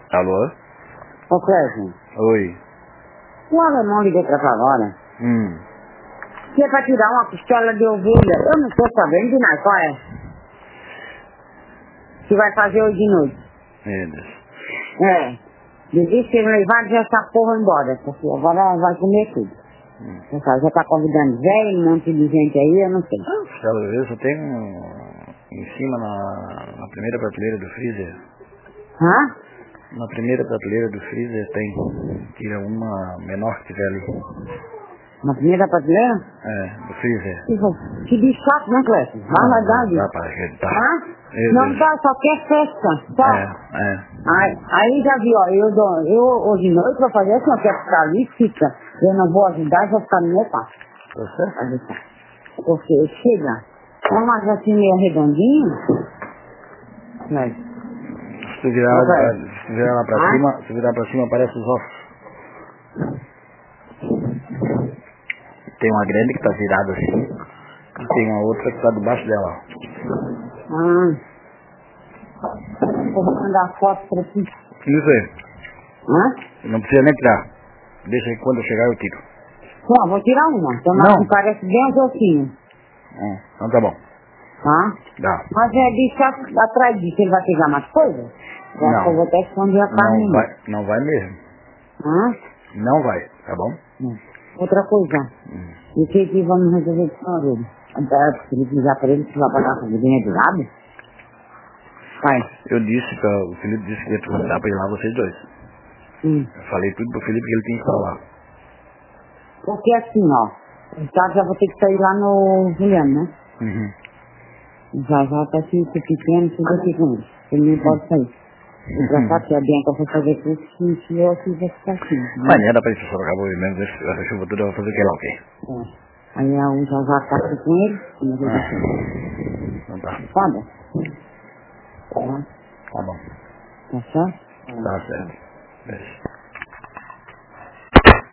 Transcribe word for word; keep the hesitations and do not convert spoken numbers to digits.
Alô? Ô Clésio, Oi. o alemão ligou pra cá agora. Hum. Que é pra tirar uma costela de ovelha. Eu não tô sabendo de nada, qual é? Que vai fazer hoje de noite. Eles. É. Ele disse que ele levar já essa porra embora, porque agora vai comer tudo. Hum. Pessoal, já tá convidando velho, um monte de gente aí, eu não sei. Costela de ovelha só tem um... em cima na, na primeira prateleira do freezer. Hã? Na primeira prateleira do freezer tem. Tira uma menor que tiver ali. Na primeira prateleira? É, do freezer. Que, que bicho chato, né, Clésio? Vai Não, lá, não dá, dá pra acreditar. Hã? Meu Não Deus. dá, só quer festa, só. É, é. Aí, aí já vi, ó, eu, dou, eu hoje de noite vou fazer assim, eu quero ficar ali, fica. Eu não vou ajudar, vou ficar no meu quarto. Tá certo? Porque chega, é mais assim meio redondinho, mas, Se tu virar, ok. se tu virar lá pra Ah? cima, se virar pra cima aparece os ossos. Tem uma grande que tá virada assim. E tem uma outra que tá debaixo dela. Ah, eu vou mandar foto pra ti. Isso aí. Hã? Não precisa nem tirar. Deixa aí, quando eu chegar eu tiro. Bom, vou tirar uma, tomar Não. que parece bem os ossinhos, Hum, então tá bom. tá? Dá. Mas é bicho atrás disso, ele vai pegar mais coisas? Eu acho que eu vou Não. até esconder a carne. Não vai. Não vai mesmo. Hã? Não vai, tá bom? Hum. Outra coisa, Hum. e o que que vamos resolver com a dele? Se ele precisar para ele, se vai pagar a comidinha de lado? Vai. Eu disse pra, o Felipe disse que ia te mandar pra ir lá vocês dois. Hum. Eu falei tudo pro Felipe que ele tinha que falar. Porque assim, ó, já já vou ter que sair lá no Juliano, né? Uhum. Já já tá assim, se pequeno, tudo aqui com ele. Ele não pode sair. E pra cá, que a Bianca foi fazer tudo, se eu aqui vai ficar assim. Né? Mas nem era pra isso, só acabou mesmo, essa chuva toda vai fazer o que lá, ok? É. Aí a um já já tá aqui com ele, e não vai deixar. Ah, então tá. Foda. Tá? Tá bom. Tá certo? Tá certo. Beijo.